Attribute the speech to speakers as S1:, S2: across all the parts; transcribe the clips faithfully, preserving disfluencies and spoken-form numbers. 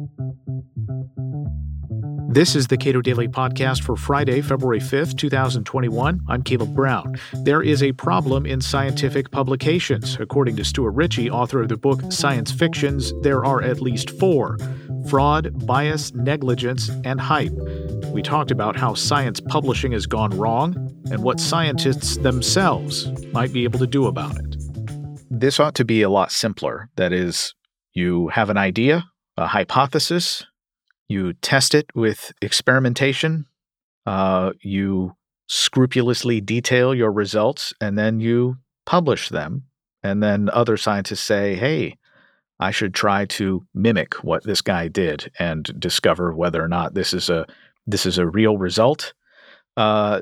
S1: This is the Cato Daily Podcast for Friday, February fifth, twenty twenty-one. I'm Caleb Brown. There is a problem in scientific publications. According to Stuart Ritchie, author of the book Science Fictions, there are at least four: fraud, bias, negligence, and hype. We talked about how science publishing has gone wrong and what scientists themselves might be able to do about it. This ought to be a lot simpler. That is, you have an idea, a hypothesis, you test it with experimentation, uh, you scrupulously detail your results, and then you publish them. And then other scientists say, hey, I should try to mimic what this guy did and discover whether or not this is a this is a real result. Uh,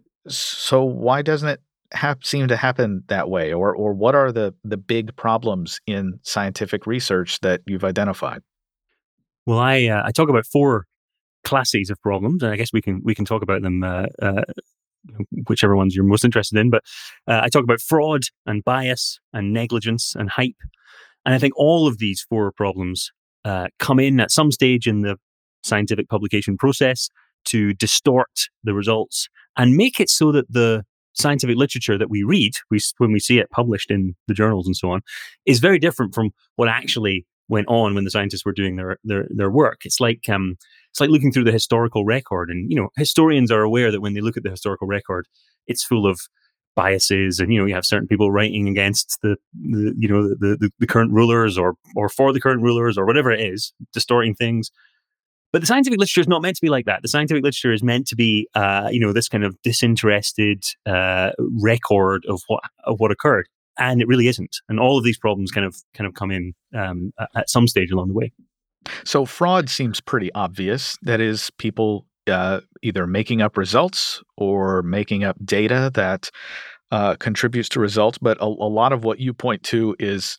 S1: so why doesn't it have, seem to happen that way? Or or what are the, the big problems in scientific research that you've identified?
S2: Well, I uh, I talk about four classes of problems, and I guess we can we can talk about them, uh, uh, whichever ones you're most interested in. But uh, I talk about fraud and bias and negligence and hype, and I think all of these four problems uh, come in at some stage in the scientific publication process to distort the results and make it so that the scientific literature that we read, we, when we see it published in the journals and so on, is very different from what actually went on when the scientists were doing their their their work. It's like um, it's like looking through the historical record, and you know, historians are aware that when they look at the historical record, it's full of biases, and you know, you have certain people writing against the, the you know the, the the current rulers or or for the current rulers or whatever it is, distorting things. But the scientific literature is not meant to be like that. The scientific literature is meant to be, uh, you know, this kind of disinterested uh, record of what of what occurred. And it really isn't. And all of these problems kind of kind of come in um, at some stage along the way.
S1: So fraud seems pretty obvious. That is, people uh, either making up results or making up data that uh, contributes to results. But a, a lot of what you point to is,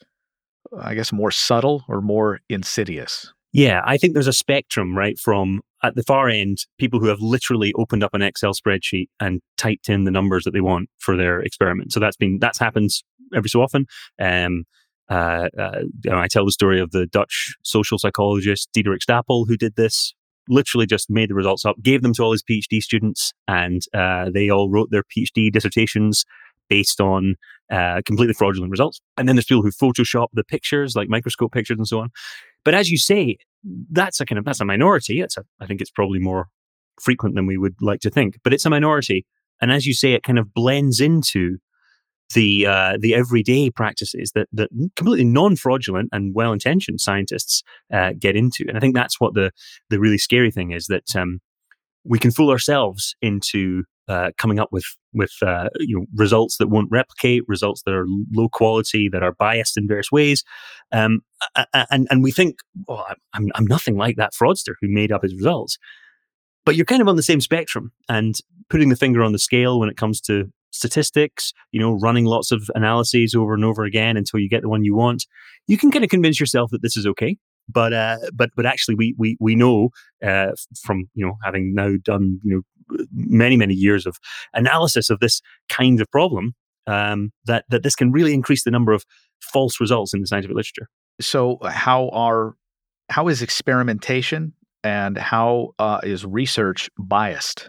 S1: I guess, more subtle or more insidious.
S2: Yeah, I think there's a spectrum, right, from at the far end, people who have literally opened up an Excel spreadsheet and typed in the numbers that they want for their experiment. So that's been that's happens every so often. Um, uh, uh, you know, I tell the story of the Dutch social psychologist Diederik Stapel, who did this. Literally just made the results up, gave them to all his PhD students, and uh, they all wrote their PhD dissertations based on uh, completely fraudulent results. And then there's people who Photoshop the pictures, like microscope pictures and so on. But as you say, that's a kind of that's a minority. It's a, I think it's probably more frequent than we would like to think, but it's a minority. And as you say, it kind of blends into the uh, the everyday practices that that completely non-fraudulent and well-intentioned scientists uh, get into. And I think that's what the the really scary thing is, that um, we can fool ourselves into uh, coming up with with uh, you know results that won't replicate, results that are low quality, that are biased in various ways, um, and and we think, oh, I'm I'm nothing like that fraudster who made up his results. But you're kind of on the same spectrum, and putting the finger on the scale when it comes to statistics, you know, running lots of analyses over and over again until you get the one you want, you can kind of convince yourself that this is okay. But uh, but but actually, we we we know uh, from you know having now done you know many many years of analysis of this kind of problem, um, that that this can really increase the number of false results in the scientific literature.
S1: So how are how is experimentation and how uh, is research biased?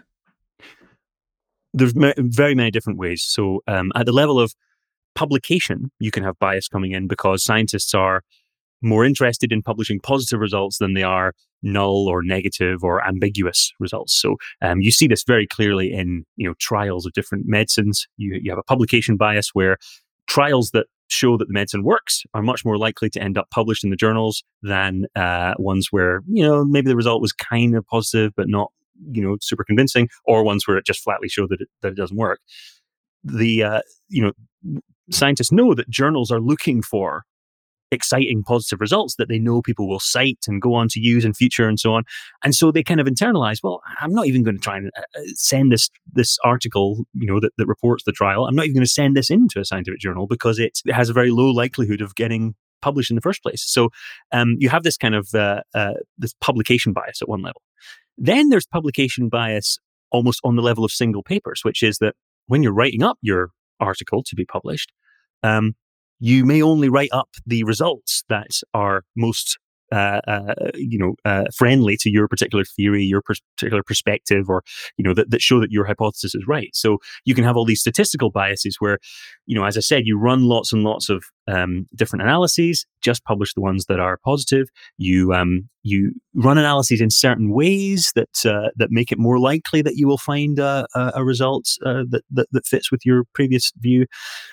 S2: There's ma- very many different ways. So um, at the level of publication, you can have bias coming in because scientists are more interested in publishing positive results than they are null or negative or ambiguous results. So um, you see this very clearly in you know trials of different medicines. You you have a publication bias where trials that show that the medicine works are much more likely to end up published in the journals than uh, ones where you know maybe the result was kind of positive but not you know super convincing, or ones where it just flatly showed that it, that it doesn't work. The uh, you know scientists know that journals are looking for exciting positive results that they know people will cite and go on to use in future and so on. And so they kind of internalize, well, I'm not even going to try and uh, send this this article, you know, that, that reports the trial. I'm not even going to send this into a scientific journal because it, it has a very low likelihood of getting published in the first place. So um, you have this kind of uh, uh, this publication bias at one level. Then there's publication bias almost on the level of single papers, which is that when you're writing up your article to be published, um, you may only write up the results that are most uh, uh, you know, uh, friendly to your particular theory, your particular perspective, or, you know, that, that show that your hypothesis is right. So you can have all these statistical biases where, you know, as I said, you run lots and lots of um, different analyses, just publish the ones that are positive. You um, you run analyses in certain ways that uh, that make it more likely that you will find uh, a, a result uh, that, that that fits with your previous view.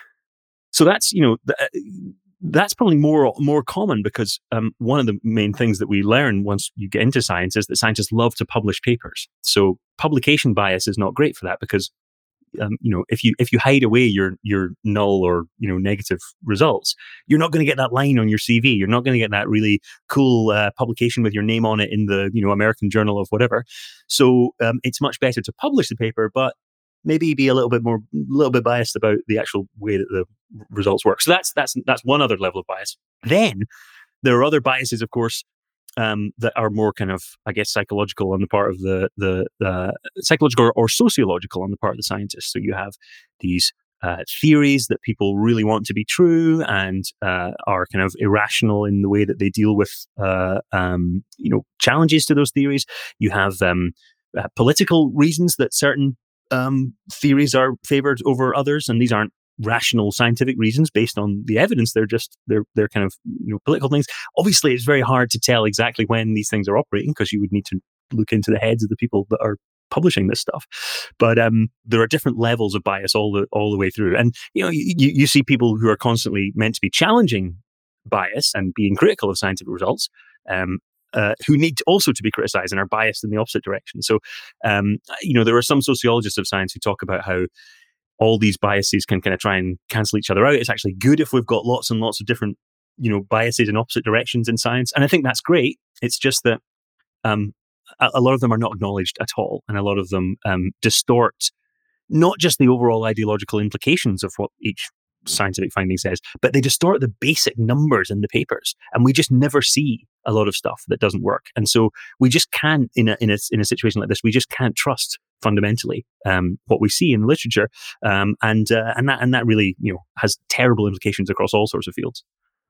S2: So that's, you know, th- that's probably more more common because um, one of the main things that we learn once you get into science is that scientists love to publish papers. So publication bias is not great for that because um, you know, if you if you hide away your your null or, you know, negative results, you're not going to get that line on your C V. You're not going to get that really cool uh, publication with your name on it in the, you know, American Journal of whatever. So um, it's much better to publish the paper, but maybe be a little bit more, a little bit biased about the actual way that the results work. So that's that's that's one other level of bias. Then there are other biases, of course, um, that are more kind of, I guess, psychological on the part of the the uh, psychological or, or sociological on the part of the scientists. So you have these uh, theories that people really want to be true and uh, are kind of irrational in the way that they deal with uh, um, you know, challenges to those theories. You have um, uh, political reasons that certain Um, theories are favored over others, and these aren't rational scientific reasons based on the evidence. They're just they're they're kind of, you know, political things. Obviously, it's very hard to tell exactly when these things are operating because you would need to look into the heads of the people that are publishing this stuff. But um, there are different levels of bias all the all the way through, and you know, you, you see people who are constantly meant to be challenging bias and being critical of scientific results. Um, Uh, who need also to be criticized and are biased in the opposite direction. So, um, you know, there are some sociologists of science who talk about how all these biases can kind of try and cancel each other out. It's actually good if we've got lots and lots of different, you know, biases in opposite directions in science. And I think that's great. It's just that um, a, a lot of them are not acknowledged at all. And a lot of them um, distort not just the overall ideological implications of what each scientific finding says, but they distort the basic numbers in the papers, and we just never see a lot of stuff that doesn't work. And so we just can't, in a in a in a situation like this, we just can't trust fundamentally um, what we see in the literature, um, and uh, and that and that really, you know, has terrible implications across all sorts of fields.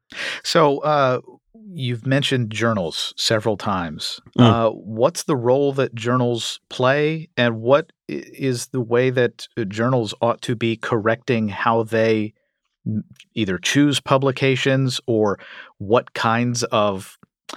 S1: So uh, you've mentioned journals several times.
S2: Mm.
S1: Uh, what's the role that journals play, and what i- is the way that uh, journals ought to be correcting how they n- either choose publications or what kinds of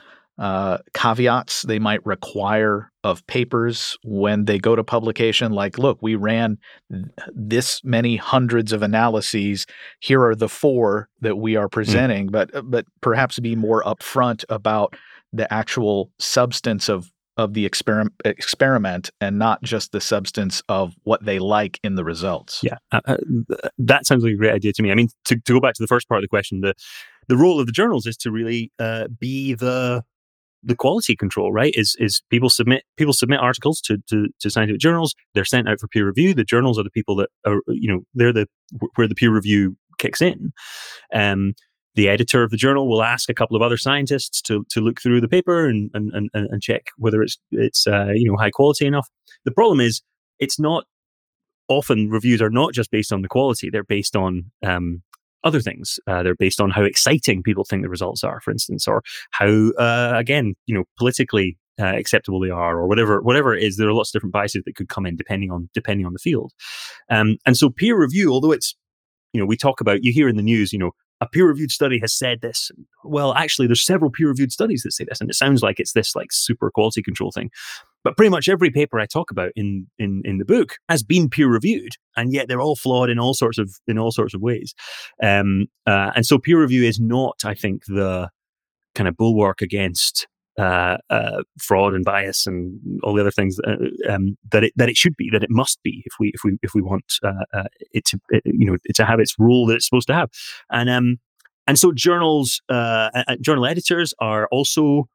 S1: uh, caveats they might require of papers when they go to publication? Like, look, we ran th- this many hundreds of analyses. Here are the four that we are presenting, but but perhaps be more upfront about the actual substance of of the experiment experiment and not just the substance of what they like in the results.
S2: Yeah, uh, uh, that sounds like a great idea to me. I mean, to, to go back to the first part of the question, the the role of the journals is to really uh, be the the quality control, right? Is is people submit people submit articles to, to to scientific journals. They're sent out for peer review. The journals are the people that are, you know, they're the where the peer review kicks in. Um, the editor of the journal will ask a couple of other scientists to to look through the paper and and and, and check whether it's it's uh, you know, high quality enough. The problem is it's not often reviews are not just based on the quality; they're based on um, other things. Uh, they're based on how exciting people think the results are, for instance, or how, uh, again, you know, politically uh, acceptable they are, or whatever. Whatever it is, there are lots of different biases that could come in depending on depending on the field. Um, and so, peer review, although it's, you know, we talk about, you hear in the news, you know, a peer-reviewed study has said this. Well, actually, there's several peer-reviewed studies that say this, and it sounds like it's this like super quality control thing. But pretty much every paper I talk about in in in the book has been peer-reviewed, and yet they're all flawed in all sorts of in all sorts of ways. Um, uh, and so, peer review is not, I think, the kind of bulwark against uh, uh, fraud and bias and all the other things uh, um, that it that it should be, that it must be, if we if we if we want uh, uh, it to it, you know, it to have its role that it's supposed to have. And um and so journals uh, uh, journal editors are also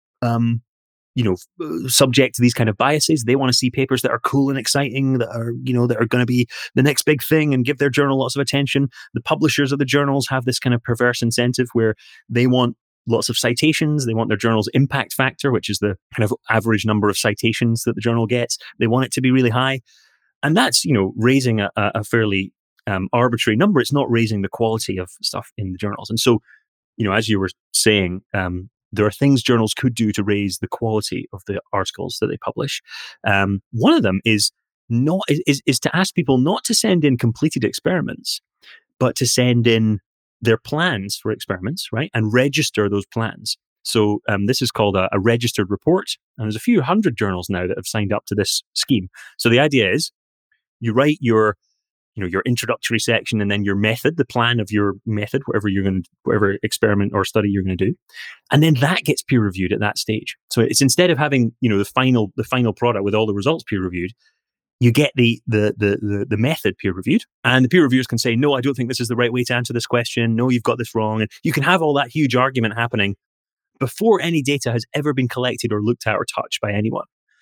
S2: um you know, subject to these kind of biases. They want to see papers that are cool and exciting, that are, you know, that are going to be the next big thing and give their journal lots of attention. The publishers of the journals have this kind of perverse incentive where they want lots of citations. They want their journal's impact factor, which is the kind of average number of citations that the journal gets. They want it to be really high. And that's, you know, raising a, a fairly um, arbitrary number. It's not raising the quality of stuff in the journals. And so, you know, as you were saying, um, there are things journals could do to raise the quality of the articles that they publish. Um, one of them is not is, is to ask people not to send in completed experiments, but to send in their plans for experiments, right? And register those plans. So um, this is called a, a registered report. And there's a few hundred journals now that have signed up to this scheme. So the idea is you write your, you know, your introductory section and then your method, the plan of your method, whatever you're going to, whatever experiment or study you're going to do. And then that gets peer reviewed at that stage. So it's instead of having, you know, the final, the final product with all the results peer reviewed, you get the, the the the the method peer reviewed, and the peer reviewers can say, no, I don't think this is the right way to answer this question. No, you've got this wrong. And you can have all that huge argument happening before any data has ever been collected or looked at or touched by anyone.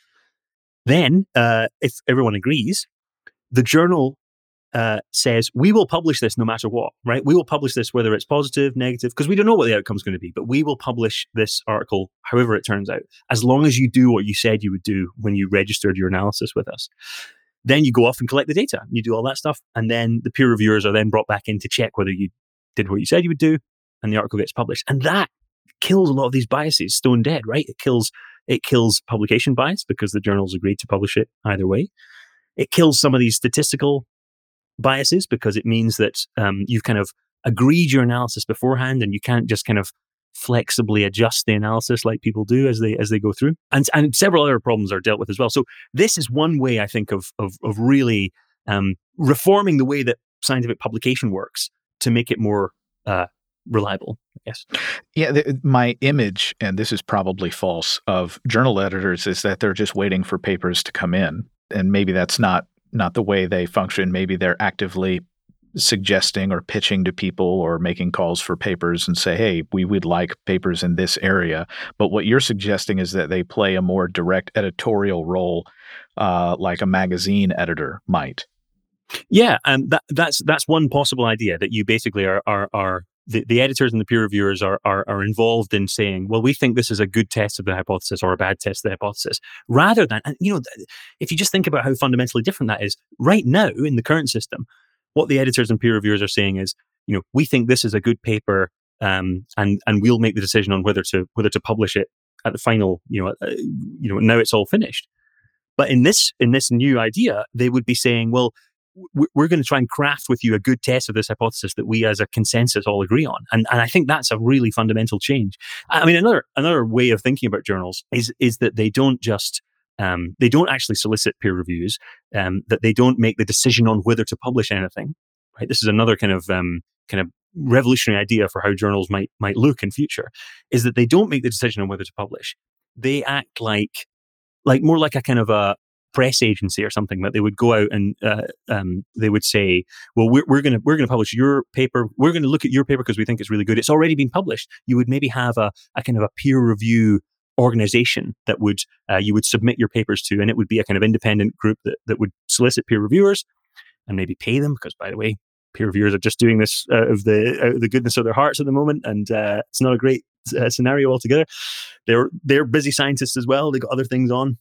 S2: Then, uh, if everyone agrees, the journal uh, says, we will publish this no matter what, right? We will publish this whether it's positive, negative, because we don't know what the outcome is going to be, but we will publish this article however it turns out, as long as you do what you said you would do when you registered your analysis with us. Then you go off and collect the data, and you do all that stuff, and then the peer reviewers are then brought back in to check whether you did what you said you would do, and the article gets published. And that kills a lot of these biases stone dead, right? It kills it kills publication bias because the journals agreed to publish it either way. It kills some of these statistical biases because it means that um, you've kind of agreed your analysis beforehand, and you can't just kind of flexibly adjust the analysis like people do as they as they go through. And and several other problems are dealt with as well. So this is one way, I think, of of, of really um, reforming the way that scientific publication works to make it more uh, reliable, I guess.
S1: Yeah, the, my image, and this is probably false, of journal editors is that they're just waiting for papers to come in. And maybe that's not not the way they function. Maybe they're actively suggesting or pitching to people or making calls for papers and say, hey, we would like papers in this area. But what you're suggesting is that they play a more direct editorial role, uh, like a magazine editor might.
S2: Yeah, and that, that's that's one possible idea, that you basically are are are the, the editors and the peer reviewers are, are are involved in saying, well, we think this is a good test of the hypothesis or a bad test of the hypothesis, rather than, and you know, if you just think about how fundamentally different that is, right now in the current system, what the editors and peer reviewers are saying is, you know, we think this is a good paper, um, and and we'll make the decision on whether to whether to publish it at the final, you know, uh, you know, now it's all finished. But in this in this new idea, they would be saying, well, we're going to try and craft with you a good test of this hypothesis that we as a consensus all agree on. And and I think that's a really fundamental change. I mean, another another way of thinking about journals is is that they don't just, um, they don't actually solicit peer reviews, um, that they don't make the decision on whether to publish anything, right? This is another kind of um, kind of revolutionary idea for how journals might might look in future, is that they don't make the decision on whether to publish. They act like, like more like a kind of a press agency or something, that they would go out and uh, um, they would say, well, we're, we're going to we're going to publish your paper. We're going to look at your paper because we think it's really good. It's already been published. You would maybe have a, a kind of a peer review organization that would uh, you would submit your papers to, and it would be a kind of independent group that, that would solicit peer reviewers and maybe pay them, because, by the way, peer reviewers are just doing this out of the out of the goodness of their hearts at the moment, and uh, it's not a great uh, scenario altogether. They're they're busy scientists as well. They got other things on.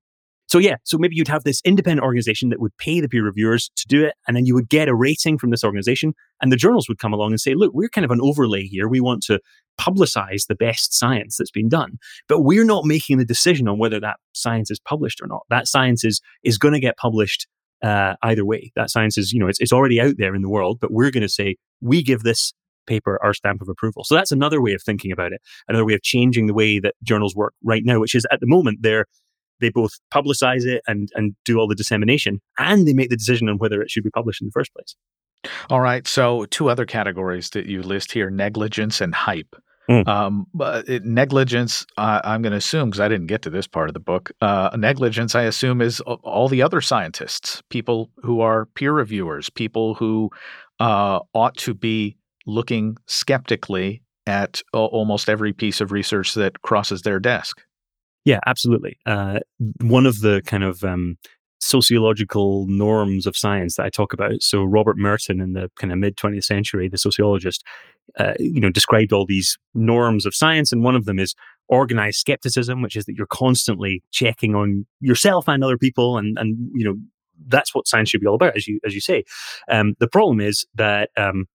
S2: So yeah, so maybe you'd have this independent organization that would pay the peer reviewers to do it, and then you would get a rating from this organization, and the journals would come along and say, look, we're kind of an overlay here. We want to publicize the best science that's been done, but we're not making the decision on whether that science is published or not. That science is is going to get published uh, either way. That science is, you know, it's, it's already out there in the world, but we're going to say, we give this paper our stamp of approval. So that's another way of thinking about it, another way of changing the way that journals work right now, which is at the moment they're They both publicize it and, and do all the dissemination, and they make the decision on whether it should be published in the first place.
S1: All right. So two other categories that you list here, negligence and hype.
S2: Mm.
S1: Um, but it, negligence, uh, I'm going to assume, because I didn't get to this part of the book, uh, negligence, I assume, is all the other scientists, people who are peer reviewers, people who uh, ought to be looking skeptically at uh, almost every piece of research that crosses their desk.
S2: Yeah, absolutely. Uh, one of the kind of um, sociological norms of science that I talk about. So Robert Merton, in the kind of mid twentieth century, the sociologist, uh, you know, described all these norms of science, and one of them is organized skepticism, which is that you're constantly checking on yourself and other people, and and you know, that's what science should be all about, as you as you say. Um, the problem is that um,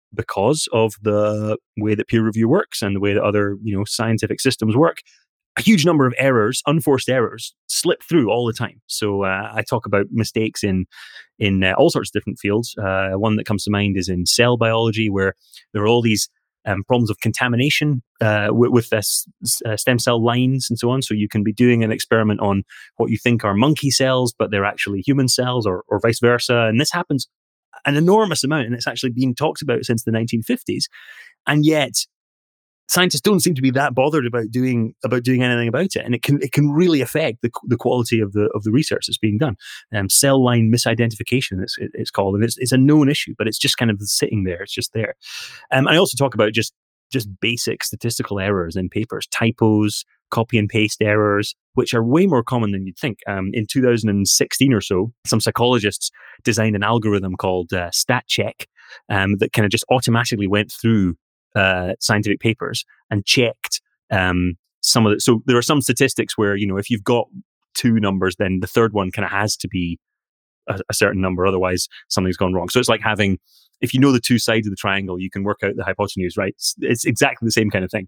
S2: because of the way that peer review works and the way that other, you know, scientific systems work, a huge number of errors, unforced errors, slip through all the time. So uh, I talk about mistakes in in uh, all sorts of different fields. Uh, one that comes to mind is in cell biology, where there are all these um, problems of contamination uh, with, with this, uh, stem cell lines and so on. So you can be doing an experiment on what you think are monkey cells, but they're actually human cells, or, or vice versa. And this happens an enormous amount, and it's actually been talked about since the nineteen fifties. And yet scientists don't seem to be that bothered about doing about doing anything about it, and it can it can really affect the the quality of the of the research that's being done. Um, cell line misidentification, it's it's called, and it's it's a known issue, but it's just kind of sitting there. It's just there. Um, I also talk about just just basic statistical errors in papers, typos, copy and paste errors, which are way more common than you'd think. Um, in two thousand sixteen or so, some psychologists designed an algorithm called uh, StatCheck um, that kind of just automatically went through uh, scientific papers and checked um, some of the. So there are some statistics where, you know, if you've got two numbers, then the third one kind of has to be a, a certain number. Otherwise, something's gone wrong. So it's like having, if you know the two sides of the triangle, you can work out the hypotenuse, right? It's, it's exactly the same kind of thing.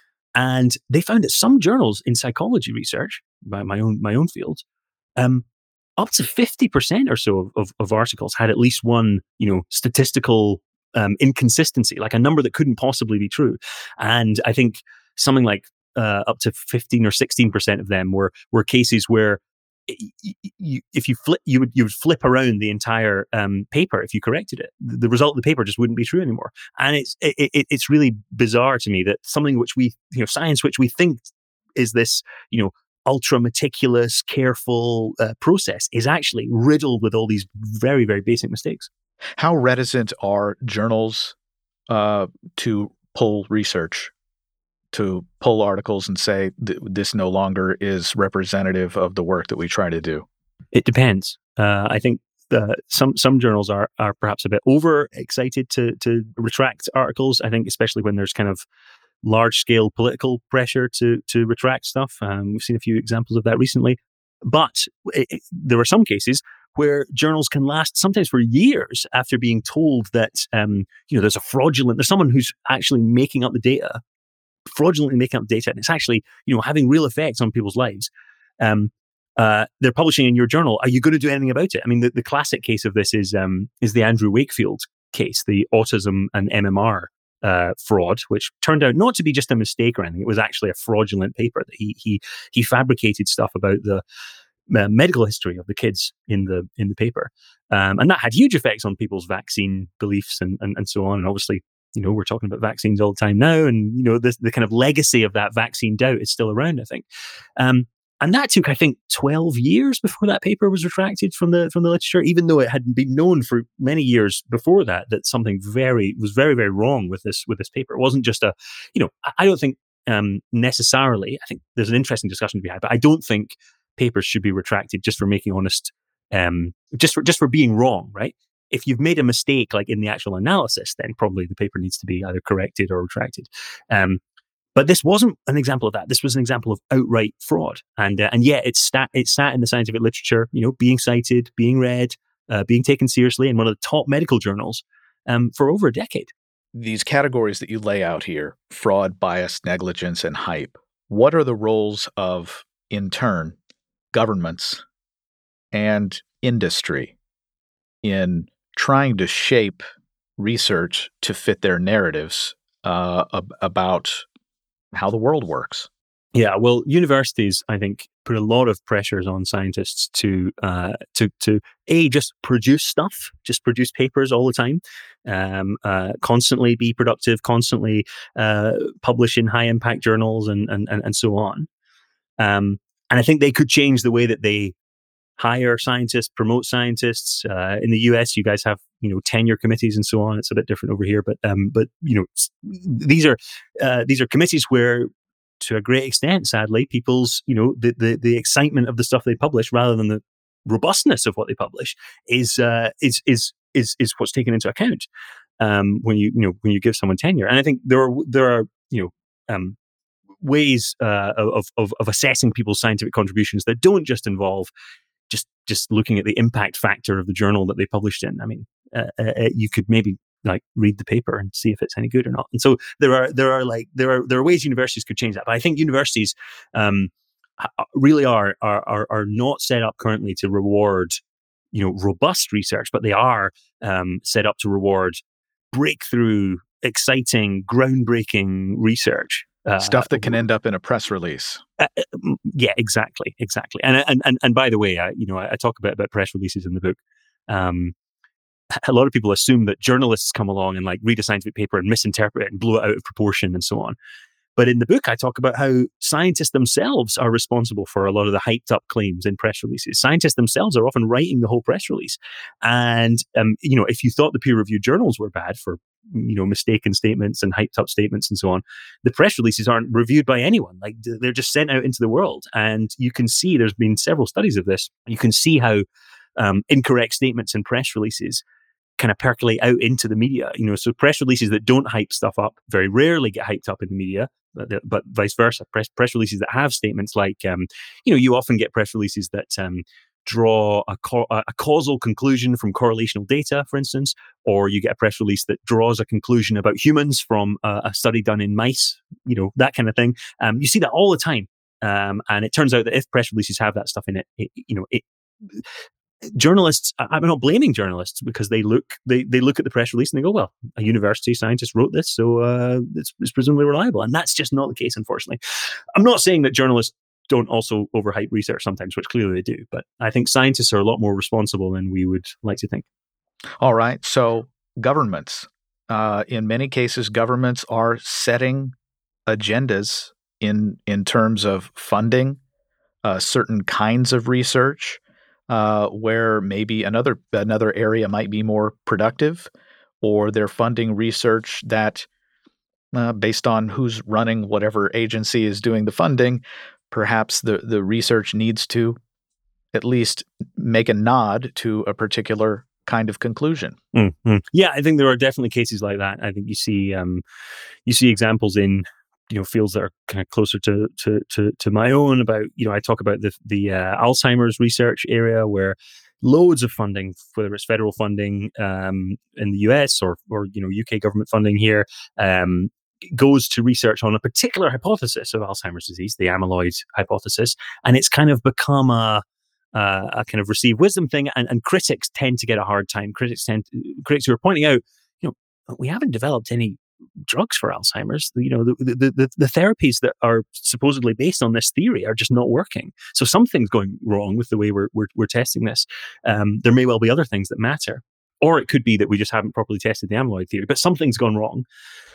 S2: And they found that some journals in psychology research, by my own my own field, um, up to fifty percent or so of, of, of articles had at least one, you know, statistical um, inconsistency, like a number that couldn't possibly be true. And I think something like uh, up to fifteen or sixteen percent of them were were cases where You, you, if you flip, you would you would flip around the entire um, paper if you corrected it. The, the result of the paper just wouldn't be true anymore. And it's it, it, it's really bizarre to me that something which we, you know, science which we think is this, you know, ultra meticulous, careful uh, process is actually riddled with all these very very basic mistakes.
S1: How reticent are journals uh, to pull research, to pull articles and say th- this no longer is representative of the work that we try to do?
S2: It depends. Uh, I think uh, some some journals are are perhaps a bit over excited to to retract articles. I think especially when there's kind of large scale political pressure to to retract stuff. Um, we've seen a few examples of that recently. But it, it, there are some cases where journals can last sometimes for years after being told that um, you know there's a fraudulent, there's someone who's actually making up the data. fraudulently making up data, and it's actually, you know, having real effects on people's lives. Um, uh, they're publishing in your journal. Are you going to do anything about it? I mean, the, the classic case of this is um, is the Andrew Wakefield case, the autism and M M R uh, fraud, which turned out not to be just a mistake or anything. It was actually a fraudulent paper that he he he fabricated stuff about the uh, medical history of the kids in the in the paper, um, and that had huge effects on people's vaccine beliefs and and, and so on. And obviously, you know, we're talking about vaccines all the time now, and you know, the the kind of legacy of that vaccine doubt is still around, I think. Um, and that took, I think, twelve years before that paper was retracted from the from the literature, even though it had been known for many years before that that something very was very very wrong with this with this paper. It wasn't just a, you know, I don't think um, necessarily. I think there's an interesting discussion to be had, but I don't think papers should be retracted just for making honest, um, just for just for being wrong, right? If you've made a mistake, like in the actual analysis, then probably the paper needs to be either corrected or retracted. Um, but this wasn't an example of that. This was an example of outright fraud, and uh, and yet it's sat it sat in the scientific literature, you know, being cited, being read, uh, being taken seriously in one of the top medical journals um, for over a decade.
S1: These categories that you lay out here: fraud, bias, negligence, and hype. What are the roles of, in turn, governments and industry in trying to shape research to fit their narratives uh, ab- about how the world works?
S2: Yeah, well, universities, I think, put a lot of pressures on scientists to uh, to to a just produce stuff, just produce papers all the time, um, uh, constantly be productive, constantly uh, publish in high impact journals, and and and, and so on. Um, and I think they could change the way that they hire scientists, promote scientists. Uh, in the U S, you guys have, you know, tenure committees and so on. It's a bit different over here, but um, but you know, these are uh, these are committees where, to a great extent, sadly, people's, you know, the the the excitement of the stuff they publish rather than the robustness of what they publish is uh, is is is is what's taken into account um, when you you know when you give someone tenure. And I think there are there are you know. Um, ways uh, of, of of assessing people's scientific contributions that don't just involve just just looking at the impact factor of the journal that they published in. I mean, uh, uh, you could maybe like read the paper and see if it's any good or not. And so there are there are like there are there are ways universities could change that. But I think universities um, really are are are are not set up currently to reward, you know, robust research, but they are um, set up to reward breakthrough, exciting, groundbreaking research.
S1: Uh, Stuff that can end up in a press release.
S2: Uh, yeah, exactly, exactly. And and and and by the way, I, you know, I, I talk a bit about press releases in the book. Um, a lot of people assume that journalists come along and like read a scientific paper and misinterpret it and blow it out of proportion and so on. But in the book, I talk about how scientists themselves are responsible for a lot of the hyped up claims in press releases. Scientists themselves are often writing the whole press release. And, um, you know, if you thought the peer-reviewed journals were bad for, you know, mistaken statements and hyped up statements and so on, the press releases aren't reviewed by anyone. Like they're just sent out into the world. And you can see, there's been several studies of this. You can see how um, incorrect statements in press releases kind of percolate out into the media. You know, so press releases that don't hype stuff up very rarely get hyped up in the media. But, but vice versa, press press releases that have statements like, um, you know, you often get press releases that um, draw a, co- a causal conclusion from correlational data, for instance, or you get a press release that draws a conclusion about humans from uh, a study done in mice, you know, that kind of thing. Um, you see that all the time. Um, and it turns out that if press releases have that stuff in it, it you know, it, journalists, I'm not blaming journalists because they look they, they look at the press release and they go, well, a university scientist wrote this, so uh, it's, it's presumably reliable. And that's just not the case, unfortunately. I'm not saying that journalists don't also overhype research sometimes, which clearly they do, but I think scientists are a lot more responsible than we would like to think.
S1: All right. So governments, uh, in many cases, governments are setting agendas in in terms of funding uh, certain kinds of research. Uh, where maybe another another area might be more productive, or they're funding research that, uh, based on who's running whatever agency is doing the funding, perhaps the, the research needs to at least make a nod to a particular kind of conclusion.
S2: Mm-hmm. Yeah, I think there are definitely cases like that. I think you see um, you see examples in, you know, fields that are kind of closer to to to, to my own. About, you know, I talk about the the uh, Alzheimer's research area where loads of funding, whether it's federal funding um, in the U S or or you know U K government funding here, um, goes to research on a particular hypothesis of Alzheimer's disease, the amyloid hypothesis, and it's kind of become a uh, a kind of received wisdom thing, and, and critics tend to get a hard time. Critics tend to, critics who are pointing out, you know, we haven't developed any drugs for Alzheimer's. You know, the, the the the therapies that are supposedly based on this theory are just not working. So something's going wrong with the way we're we're, we're testing this. Um, there may well be other things that matter, or it could be that we just haven't properly tested the amyloid theory. But something's gone wrong.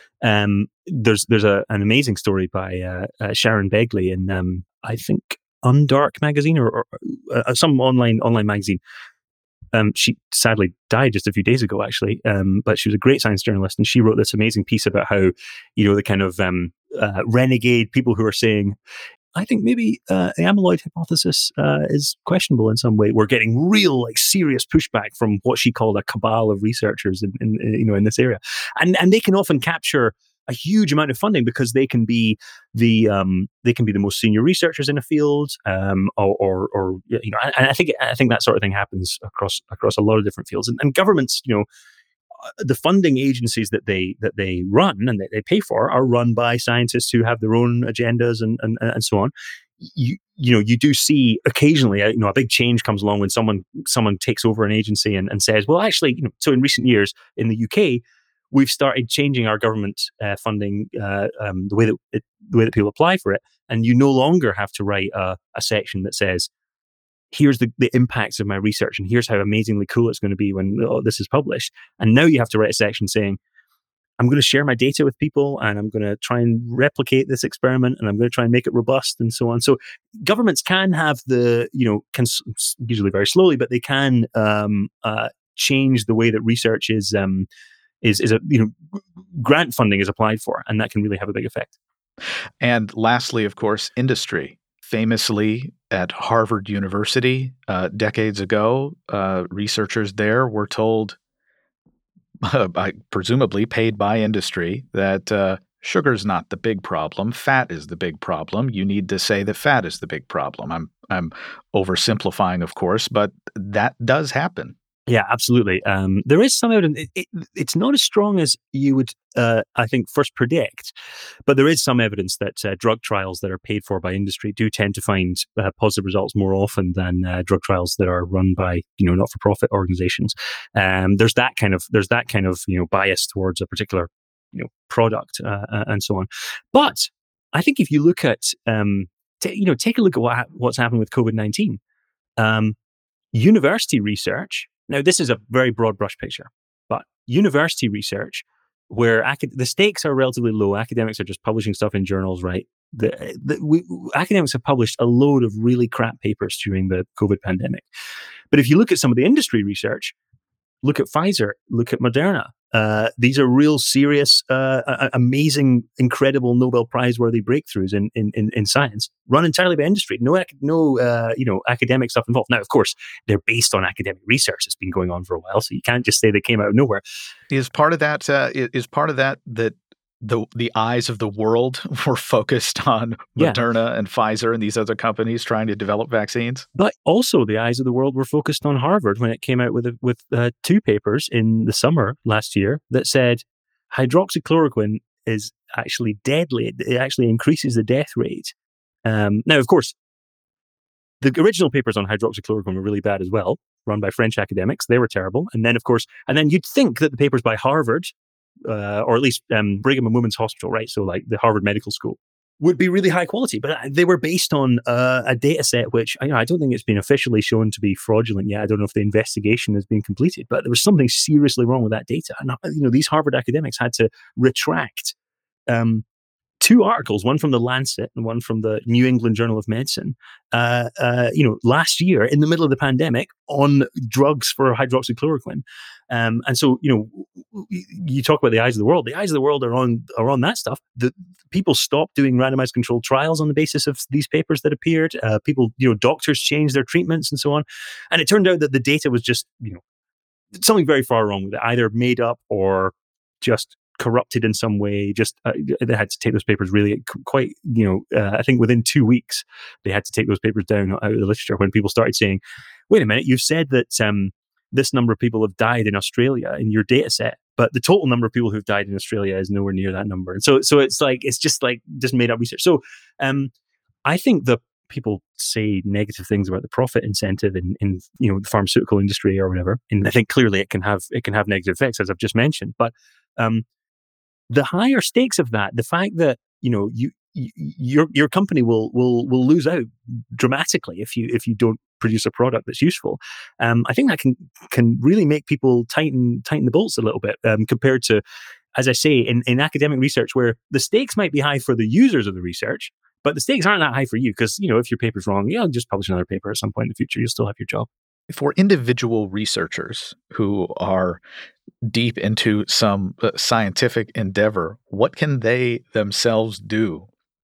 S2: Um, there's there's a, an amazing story by uh, uh, Sharon Begley in um, I think Undark magazine or, or uh, some online online magazine. Um, she sadly died just a few days ago, actually. Um, but she was a great science journalist, and she wrote this amazing piece about how, you know, the kind of um, uh, renegade people who are saying, I think maybe uh, the amyloid hypothesis uh, is questionable in some way. We're getting real, like, serious pushback from what she called a cabal of researchers, in, in, in you know, in this area, and and they can often capture a huge amount of funding because they can be the um, they can be the most senior researchers in a field, um, or, or, or you know, and I think I think that sort of thing happens across across a lot of different fields, and, and governments, you know, the funding agencies that they that they run and that they pay for are run by scientists who have their own agendas and and, and so on. You you know you do see occasionally a, you know a big change comes along when someone someone takes over an agency and, and says, well, actually, you know, so in recent years in the U K, we've started changing our government uh, funding, uh, um, the way that it, the way that people apply for it, and you no longer have to write a, a section that says, "Here's the, the impacts of my research, and here's how amazingly cool it's going to be when oh, this is published." And now you have to write a section saying, "I'm going to share my data with people, and I'm going to try and replicate this experiment, and I'm going to try and make it robust," and so on. So governments can have the, you know, can usually very slowly, but they can um, uh, change the way that research is. Um, is is a you know grant funding is applied for, and that can really have a big effect.
S1: And lastly, of course, industry. Famously, at Harvard University uh, decades ago, uh, researchers there were told, uh, by, presumably paid by industry, that uh, sugar's not the big problem, fat is the big problem. You need to say that fat is the big problem. I'm I'm oversimplifying, of course, but that does happen.
S2: Yeah, absolutely. Um, there is some evidence. It, it, it's not as strong as you would, uh, I think, first predict, but there is some evidence that uh, drug trials that are paid for by industry do tend to find uh, positive results more often than uh, drug trials that are run by, you know, not-for-profit organizations. Um, there's that kind of there's that kind of you know bias towards a particular you know product uh, uh, and so on. But I think if you look at um, t- you know take a look at what ha- what's happened with COVID nineteen. Um, University research, now this is a very broad brush picture, but university research where acad- the stakes are relatively low, academics are just publishing stuff in journals, right? The, the, we, academics have published a load of really crap papers during the COVID pandemic. But if you look at some of the industry research, look at Pfizer, look at Moderna. Uh, these are real serious, uh, amazing, incredible Nobel Prize worthy breakthroughs in, in, in, in science, run entirely by industry. No, no, uh, you know, academic stuff involved. Now, of course, they're based on academic research that's been going on for a while, so you can't just say they came out of nowhere.
S1: Is part of that uh, is part of that that the the eyes of the world were focused on Moderna yeah. and Pfizer and these other companies trying to develop vaccines?
S2: But also the eyes of the world were focused on Harvard when it came out with a, with uh, two papers in the summer last year that said hydroxychloroquine is actually deadly. It actually increases the death rate. Um, now, of course, the original papers on hydroxychloroquine were really bad as well, run by French academics. They were terrible. And then, of course, and then you'd think that the papers by Harvard, Uh, or at least um, Brigham and Women's Hospital, right? So like the Harvard Medical School, would be really high quality, but they were based on uh, a data set which you know, I don't think it's been officially shown to be fraudulent yet. I don't know if the investigation has been completed, but there was something seriously wrong with that data. And you know, these Harvard academics had to retract um, two articles, one from the Lancet and one from the New England Journal of Medicine, uh, uh, you know, last year in the middle of the pandemic on drugs for hydroxychloroquine. Um, and so, you know, you talk about the eyes of the world. The eyes of the world are on are on that stuff. The people stopped doing randomized controlled trials on the basis of these papers that appeared. Uh, people, you know, doctors changed their treatments and so on. And it turned out that the data was just, you know, something very far wrong with it, either made up or just corrupted in some way. Just uh, they had to take those papers really quite, you know, uh, I think within two weeks they had to take those papers down out of the literature when people started saying, wait a minute, you've said that um, this number of people have died in Australia in your data set, but the total number of people who've died in Australia is nowhere near that number. And so, so it's like, it's just like, just made up research. So um, I think the people say negative things about the profit incentive in, in, you know, the pharmaceutical industry or whatever. And I think clearly it can have, it can have negative effects, as I've just mentioned. But um, the higher stakes of that, the fact that, you know, you, you your your company will will will lose out dramatically if you if you don't produce a product that's useful. Um, I think that can can really make people tighten tighten the bolts a little bit um, compared to, as I say, in, in academic research where the stakes might be high for the users of the research, but the stakes aren't that high for you because, you know, if your paper's wrong, yeah, just publish another paper at some point in the future. You'll still have your job.
S1: For individual researchers who are deep into some uh, scientific endeavor, what can they themselves do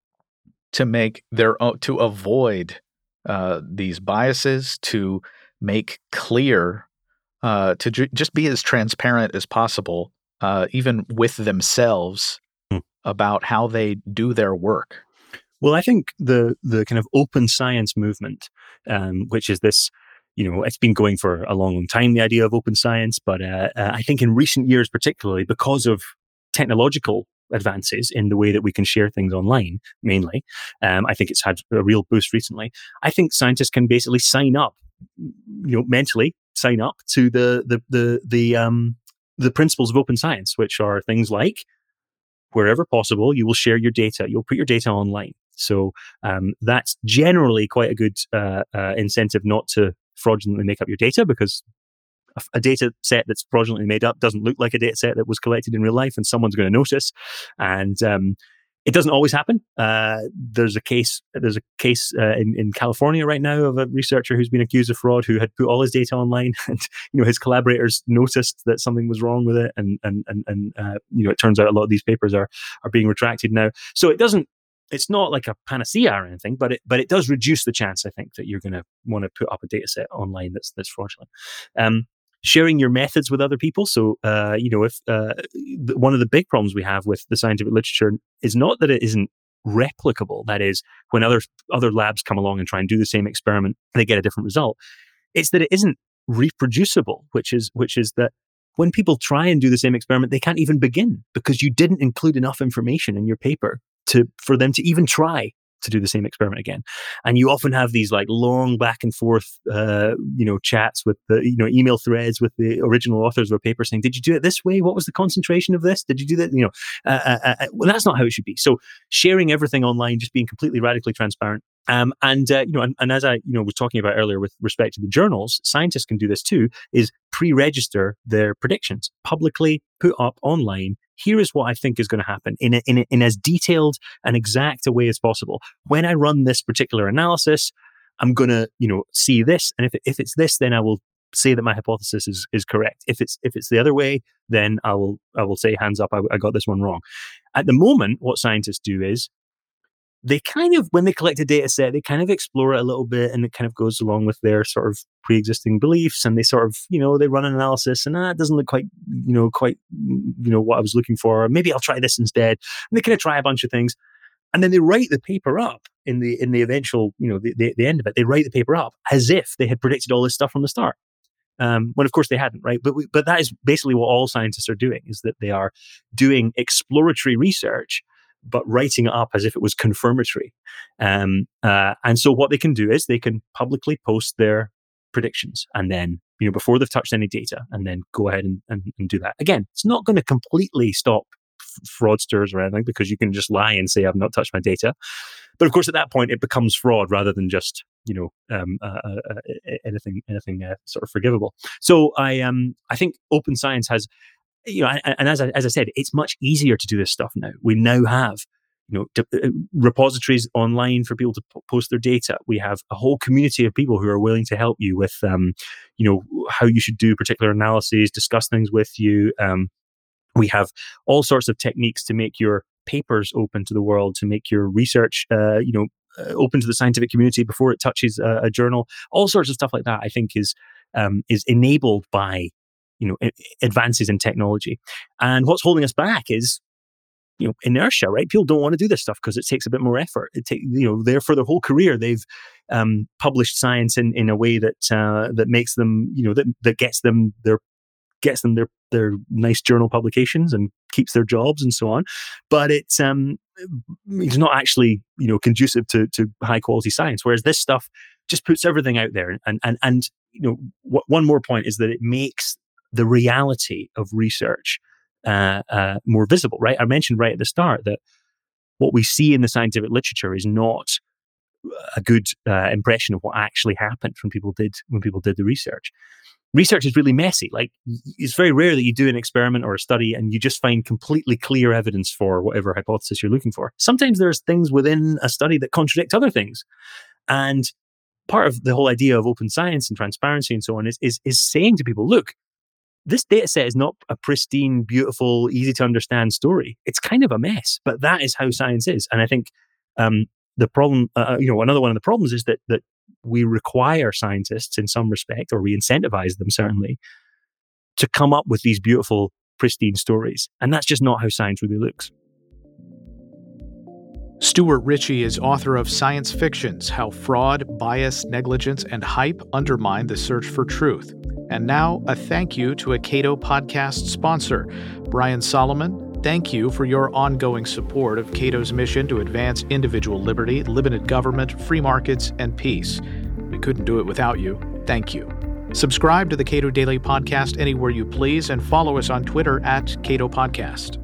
S1: to make their own, to avoid uh, these biases, to make clear, uh, to ju- just be as transparent as possible, uh, even with themselves, hmm. about how they do their work?
S2: Well, I think the the kind of open science movement, um, which is this, you know, it's been going for a long, long time, the idea of open science. But uh, uh, I think in recent years, particularly because of technological advances in the way that we can share things online, mainly, um, I think it's had a real boost recently. I think scientists can basically sign up, you know, mentally sign up to the the the the um, the principles of open science, which are things like, wherever possible, you will share your data. You'll put your data online. So um, that's generally quite a good uh, uh, incentive not to fraudulently make up your data, because a, a data set that's fraudulently made up doesn't look like a data set that was collected in real life, and someone's going to notice. And um, it doesn't always happen. Uh, there's a case. There's a case uh, in, in California right now of a researcher who's been accused of fraud, who had put all his data online, and you know his collaborators noticed that something was wrong with it, and and and, and uh, you know it turns out a lot of these papers are are being retracted now. So it doesn't. It's not like a panacea or anything, but it but it does reduce the chance, I think, that you're going to want to put up a data set online that's that's fraudulent. Um, sharing your methods with other people. So, uh, you know, if uh, th- one of the big problems we have with the scientific literature is not that it isn't replicable. That is, when other other labs come along and try and do the same experiment, they get a different result. It's that it isn't reproducible, which is which is that when people try and do the same experiment, they can't even begin because you didn't include enough information in your paper to for them to even try to do the same experiment again. And you often have these like long back and forth, uh, you know, chats with the, you know, email threads with the original authors of a paper saying, did you do it this way? What was the concentration of this? Did you do that? You know, uh, uh, uh, well, that's not how it should be. So sharing everything online, just being completely radically transparent. Um, and, uh, you know, and, and as I, you know, was talking about earlier with respect to the journals, scientists can do this too, is pre-register their predictions, publicly put up online. Here is what I think is going to happen in a, in a, in as detailed and exact a way as possible. When I run this particular analysis, I'm going to, you know, see this. And if it, if it's this, then I will say that my hypothesis is, is correct. If it's, if it's the other way, then I will, I will say hands up, I, I got this one wrong. At the moment, what scientists do is they kind of, when they collect a data set, they kind of explore it a little bit and it kind of goes along with their sort of pre-existing beliefs, and they sort of, you know, they run an analysis and ah, it doesn't look quite, you know, quite, you know, what I was looking for. Maybe I'll try this instead. And they kind of try a bunch of things. And then they write the paper up in the, in the eventual, you know, the, the, the end of it. They write the paper up as if they had predicted all this stuff from the start. Um, when of course they hadn't, right? But we, but that is basically what all scientists are doing, is that they are doing exploratory research, but writing it up as if it was confirmatory. Um, uh, and so what they can do is they can publicly post their predictions and then, you know, before they've touched any data, and then go ahead and, and, and do that. Again, it's not going to completely stop f- fraudsters or anything, because you can just lie and say, I've not touched my data. But of course, at that point, it becomes fraud rather than just, you know, um, uh, uh, anything, anything uh, sort of forgivable. So I, um, I think open science has, you know, and, and as I, as I said, it's much easier to do this stuff now. We now have, you know, d- uh, repositories online for people to p- post their data. We have a whole community of people who are willing to help you with, um, you know, how you should do particular analyses, discuss things with you. Um, we have all sorts of techniques to make your papers open to the world, to make your research, uh, you know, uh, open to the scientific community before it touches uh, a journal. All sorts of stuff like that, I think, is um, is enabled by, you know, advances in technology. And what's holding us back is, you know, inertia, right? People don't want to do this stuff because it takes a bit more effort. It take, you know, they're for their whole career, they've um, published science in, in a way that uh, that makes them, you know, that, that gets them their gets them their their nice journal publications and keeps their jobs and so on. But it's um it's not actually, you know, conducive to to high quality science. Whereas this stuff just puts everything out there. And and and you know, w- one more point is that it makes the reality of research uh, uh, more visible, right? I mentioned right at the start that what we see in the scientific literature is not a good uh, impression of what actually happened when people did when people did the research. Research is really messy. Like, it's very rare that you do an experiment or a study and you just find completely clear evidence for whatever hypothesis you're looking for. Sometimes there's things within a study that contradict other things. And part of the whole idea of open science and transparency and so on is, is, is saying to people, look, this data set is not a pristine, beautiful, easy to understand story. It's kind of a mess, but that is how science is. And I think um, the problem, uh, you know, another one of the problems is that that we require scientists in some respect, or we incentivize them certainly, to come up with these beautiful, pristine stories. And that's just not how science really looks.
S1: Stuart Ritchie is author of Science Fictions: How Fraud, Bias, Negligence, and Hype Undermine the Search for Truth. And now, a thank you to a Cato podcast sponsor, Brian Solomon. Thank you for your ongoing support of Cato's mission to advance individual liberty, limited government, free markets, and peace. We couldn't do it without you. Thank you. Subscribe to the Cato Daily Podcast anywhere you please, and follow us on Twitter at Cato Podcast.